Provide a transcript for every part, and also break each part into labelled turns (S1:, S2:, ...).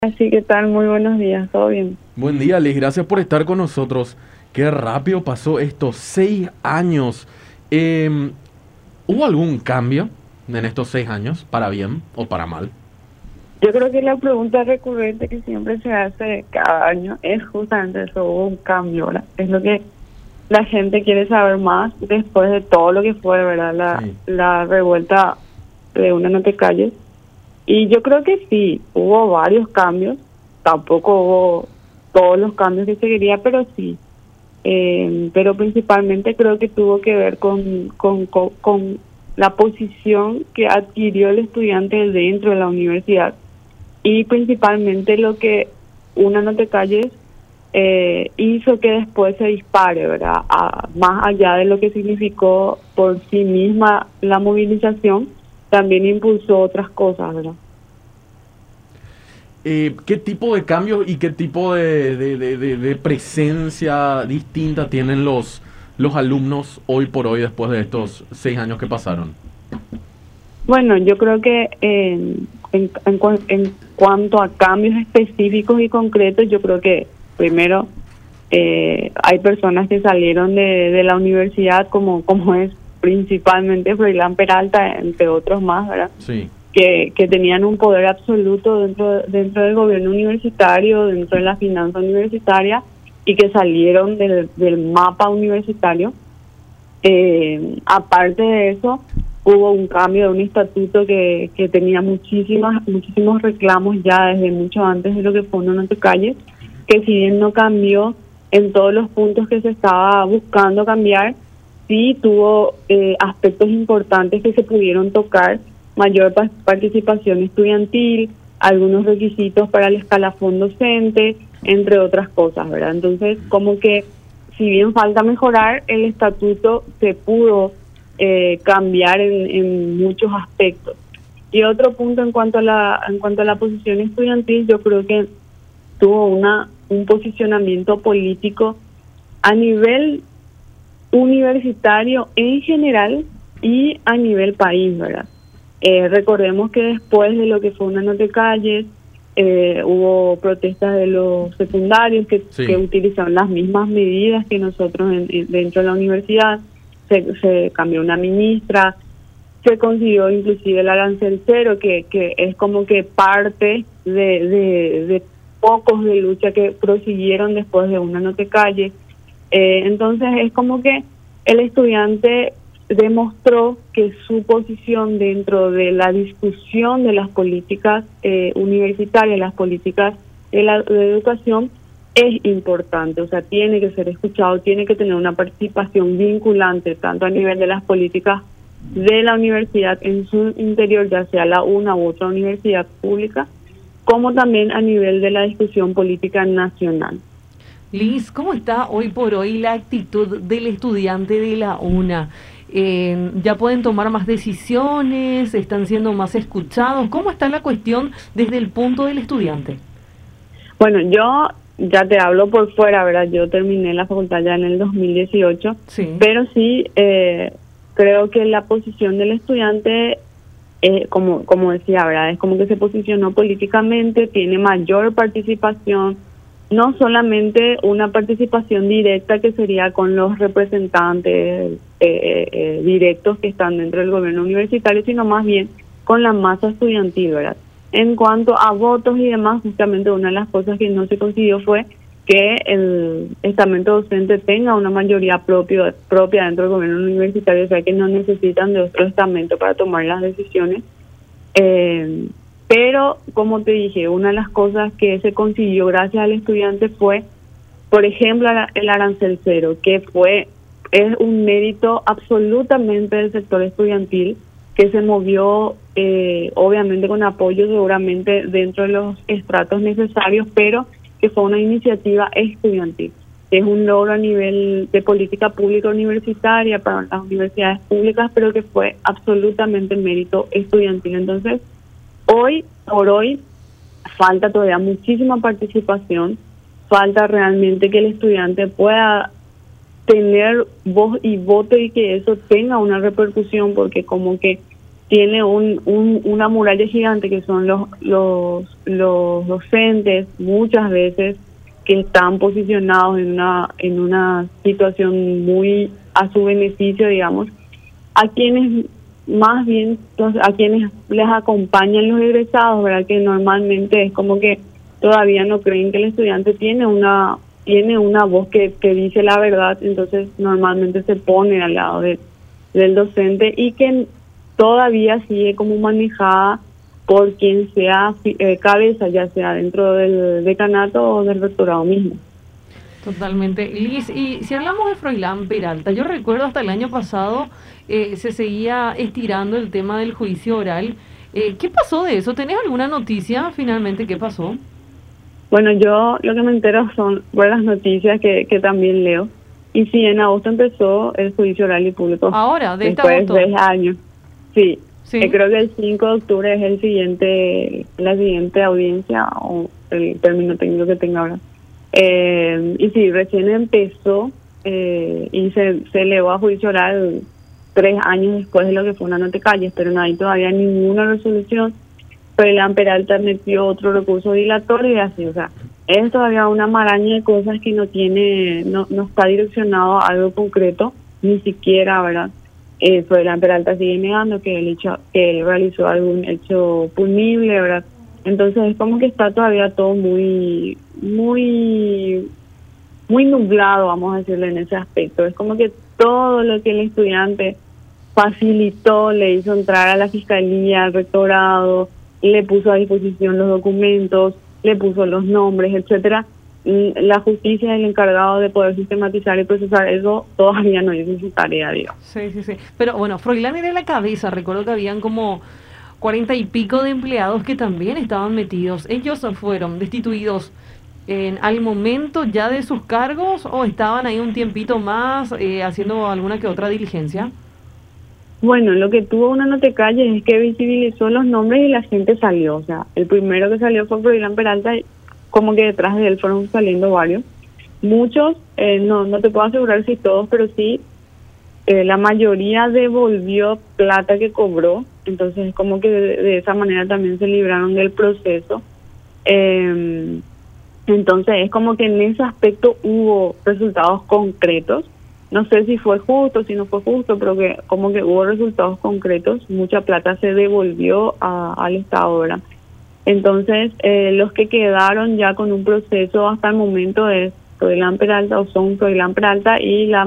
S1: Así que tal, muy buenos días, ¿todo bien?
S2: Buen día, Liz. Gracias por estar con nosotros. Qué rápido pasó estos 6 años. Em, ¿Hubo algún cambio en estos 6 años, para bien o para mal?
S1: Yo creo que la pregunta recurrente que siempre se hace cada año es justamente eso, hubo un cambio, ¿verdad? Es lo que la gente quiere saber más después de todo lo que fue, ¿verdad? La,
S2: Sí.
S1: la revuelta de Una No Te Calles. Y yo creo que sí, hubo varios cambios, tampoco hubo todos los cambios que se quería, pero sí. Pero principalmente creo que tuvo que ver con la posición que adquirió el estudiante dentro de la universidad y principalmente lo que Una No Te Calles hizo que después se dispare, ¿verdad? Más allá de lo que significó por sí misma la movilización, también impulsó otras cosas, ¿verdad?
S2: ¿Qué tipo de cambios y qué tipo de presencia distinta tienen los alumnos hoy por hoy después de estos 6 años que pasaron?
S1: Bueno, yo creo que en cuanto a cambios específicos y concretos, yo creo que primero hay personas que salieron de la universidad, como es principalmente Froilán Peralta, entre otros más, ¿verdad?
S2: Sí.
S1: Que tenían un poder absoluto dentro del gobierno universitario, dentro de la finanza universitaria, y que salieron del mapa universitario. Aparte de eso, hubo un cambio de un estatuto que tenía muchísimos reclamos ya desde mucho antes de lo que fue Una No Te Calles, que si bien no cambió en todos los puntos que se estaba buscando cambiar, sí tuvo aspectos importantes que se pudieron tocar: mayor participación estudiantil, algunos requisitos para el escalafón docente, entre otras cosas, ¿verdad? Entonces, como que si bien falta mejorar, el estatuto se pudo cambiar en muchos aspectos. Y otro punto en cuanto a la posición estudiantil, yo creo que tuvo un posicionamiento político a nivel universitario en general y a nivel país, ¿verdad? Recordemos que después de lo que fue Una No Te Calles, hubo protestas de los secundarios que
S2: Sí.
S1: utilizaron las mismas medidas que nosotros dentro de la universidad. Se cambió una ministra, se consiguió inclusive el arancel cero, que es como que parte de pocos de lucha que prosiguieron después de Una No Te Calles. Entonces es como que el estudiante demostró que su posición dentro de la discusión de las políticas universitarias, las políticas de educación, es importante. O sea, tiene que ser escuchado, tiene que tener una participación vinculante, tanto a nivel de las políticas de la universidad en su interior, ya sea la una u otra universidad pública, como también a nivel de la discusión política nacional.
S3: Liz, ¿cómo está hoy por hoy la actitud del estudiante de la UNA? ¿Ya pueden tomar más decisiones? ¿Están siendo más escuchados? ¿Cómo está la cuestión desde el punto del estudiante?
S1: Bueno, yo ya te hablo por fuera, ¿verdad? Yo terminé la facultad ya en el 2018,
S3: Sí.
S1: pero sí creo que la posición del estudiante, como decía, ¿verdad? Es como que se posicionó políticamente, tiene mayor participación, no solamente una participación directa que sería con los representantes directos que están dentro del gobierno universitario, sino más bien con la masa estudiantil, ¿verdad? En cuanto a votos y demás, justamente una de las cosas que no se consiguió fue que el estamento docente tenga una mayoría propia dentro del gobierno universitario, o sea que no necesitan de otro estamento para tomar las decisiones. Pero, como te dije, una de las cosas que se consiguió gracias al estudiante fue, por ejemplo, el arancel cero, es un mérito absolutamente del sector estudiantil, que se movió, obviamente con apoyo seguramente dentro de los estratos necesarios, pero que fue una iniciativa estudiantil. Es un logro a nivel de política pública universitaria para las universidades públicas, pero que fue absolutamente mérito estudiantil. Entonces, hoy por hoy falta todavía muchísima participación, falta realmente que el estudiante pueda tener voz y voto y que eso tenga una repercusión, porque como que tiene una muralla gigante que son los docentes, muchas veces que están posicionados en una situación muy a su beneficio, digamos, a quienes más bien, a quienes les acompañan los egresados, ¿verdad? Que normalmente es como que todavía no creen que el estudiante tiene una voz que dice la verdad, entonces normalmente se pone al lado del docente y que todavía sigue como manejada por quien sea cabeza, ya sea dentro del decanato o del rectorado mismo.
S3: Totalmente. Liz, y si hablamos de Froilán Peralta, yo recuerdo hasta el año pasado se seguía estirando el tema del juicio oral. ¿Qué pasó de eso? ¿Tenés alguna noticia finalmente? ¿Qué pasó?
S1: Bueno, yo lo que me entero son buenas noticias que también leo. Y sí, en agosto empezó el juicio oral y público.
S3: Ahora, de este
S1: después
S3: agosto.
S1: de 10 años. Sí.
S3: Sí.
S1: Creo que el 5 de octubre es la siguiente audiencia, o el término técnico que tenga ahora. Y sí, recién empezó y se elevó a juicio oral 3 años después de lo que fue una nota de calles, pero no hay todavía ninguna resolución. Froilán Peralta metió otro recurso dilatorio y así, o sea, es todavía una maraña de cosas que no está direccionado a algo concreto, ni siquiera, ¿verdad? Froilán Peralta sigue negando que él realizó algún hecho punible, ¿verdad? Entonces es como que está todavía todo muy nublado, vamos a decirle, en ese aspecto. Es como que todo lo que el estudiante facilitó, le hizo entrar a la fiscalía, al rectorado, le puso a disposición los documentos, le puso los nombres, etcétera. La justicia es el encargado de poder sistematizar y procesar eso, todavía no hizo su tarea, digamos.
S3: Sí. Pero bueno, Froilán era la cabeza, recuerdo que habían como 40 y pico de empleados que también estaban metidos. ¿Ellos fueron destituidos al momento ya de sus cargos o estaban ahí un tiempito más haciendo alguna que otra diligencia?
S1: Bueno, lo que tuvo una nota de calle es que visibilizó los nombres y la gente salió. O sea, el primero que salió fue Froilán Peralta, como que detrás de él fueron saliendo varios. Muchos, no te puedo asegurar si todos, pero sí, la mayoría devolvió plata que cobró. Entonces, como que de esa manera también se libraron del proceso. Entonces, es como que en ese aspecto hubo resultados concretos. No sé si fue justo, si no fue justo, pero que como que hubo resultados concretos, mucha plata se devolvió al Estado, ¿verdad? Entonces, los que quedaron ya con un proceso hasta el momento es Froilán Peralta, o son Froilán Peralta y la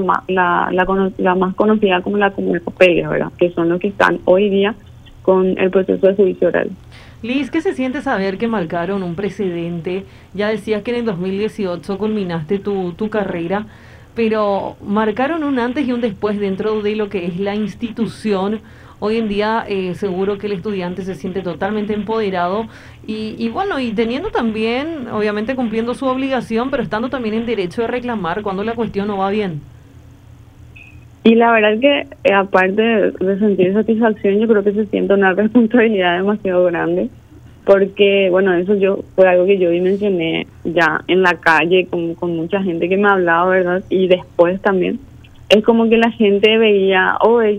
S1: más conocida como la Comuna Copelia, ¿verdad? Que son los que están hoy día con el proceso de juicio oral.
S3: Liz, ¿qué se siente saber que marcaron un precedente? Ya decías que en el 2018 culminaste tu carrera, pero marcaron un antes y un después dentro de lo que es la institución. Hoy en día seguro que el estudiante se siente totalmente empoderado y bueno, y teniendo también, obviamente cumpliendo su obligación, pero estando también en derecho de reclamar cuando la cuestión no va bien.
S1: Y la verdad que aparte de sentir satisfacción, yo creo que se siente una responsabilidad demasiado grande, porque bueno, eso fue algo que yo dimensioné ya en la calle con mucha gente que me ha hablado, ¿verdad? Y después también es como que la gente veía,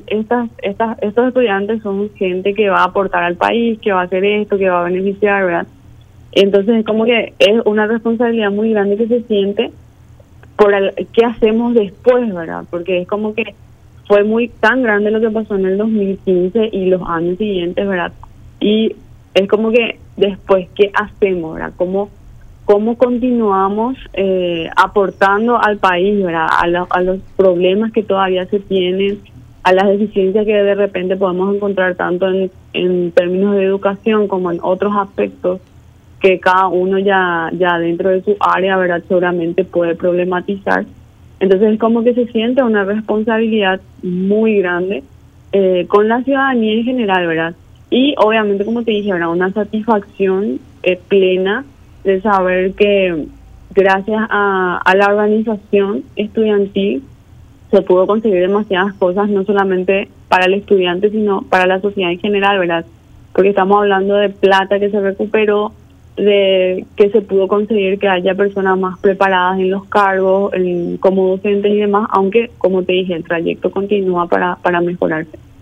S1: estos estudiantes son gente que va a aportar al país, que va a hacer esto, que va a beneficiar, ¿verdad? Entonces es como que es una responsabilidad muy grande que se siente por qué hacemos después, ¿verdad? Porque es como que fue tan grande lo que pasó en el 2015 y los años siguientes, ¿verdad? Y es como que después, ¿qué hacemos, verdad? ¿Cómo continuamos aportando al país, ¿verdad? A los problemas que todavía se tienen, a las deficiencias que de repente podemos encontrar tanto en términos de educación como en otros aspectos que cada uno ya dentro de su área, ¿verdad? Seguramente puede problematizar. Entonces es como que se siente una responsabilidad muy grande con la ciudadanía en general, ¿verdad? Y obviamente, como te dije, ¿verdad? Una satisfacción plena de saber que gracias a la organización estudiantil se pudo conseguir demasiadas cosas, no solamente para el estudiante, sino para la sociedad en general, ¿verdad? Porque estamos hablando de plata que se recuperó, de que se pudo conseguir que haya personas más preparadas en los cargos, como docentes y demás, aunque, como te dije, el trayecto continúa para mejorarse.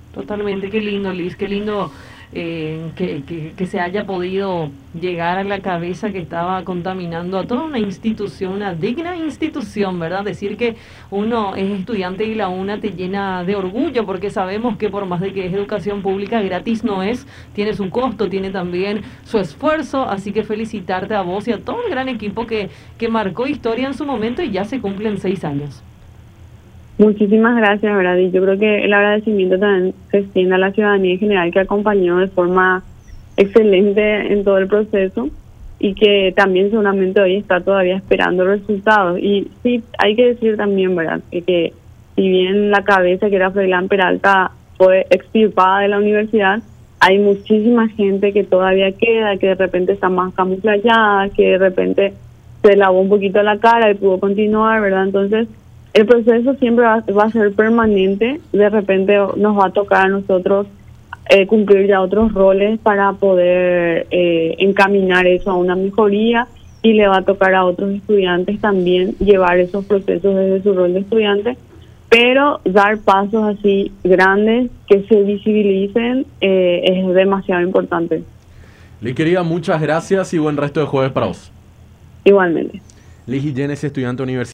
S3: Totalmente, qué lindo, Liz, qué lindo que se haya podido llegar a la cabeza que estaba contaminando a toda una institución, una digna institución, ¿verdad? Decir que uno es estudiante y la UNA te llena de orgullo, porque sabemos que por más de que es educación pública, gratis no es, tiene su costo, tiene también su esfuerzo, así que felicitarte a vos y a todo el gran equipo que marcó historia en su momento y ya se cumplen 6 años.
S1: Muchísimas gracias, ¿verdad? Y yo creo que el agradecimiento también se extiende a la ciudadanía en general que acompañó de forma excelente en todo el proceso y que también seguramente hoy está todavía esperando resultados. Y sí, hay que decir también, ¿verdad? Que si bien la cabeza que era Froilán Peralta fue extirpada de la universidad, hay muchísima gente que todavía queda, que de repente está más camuflada, que de repente se lavó un poquito la cara y pudo continuar, ¿verdad? Entonces, el proceso siempre va a ser permanente. De repente nos va a tocar a nosotros cumplir ya otros roles para poder encaminar eso a una mejoría, y le va a tocar a otros estudiantes también llevar esos procesos desde su rol de estudiante, pero dar pasos así grandes que se visibilicen es demasiado importante.
S2: Liz, querida, muchas gracias y buen resto de jueves para vos.
S1: Igualmente.
S2: Liz Guillén es estudiante universitaria.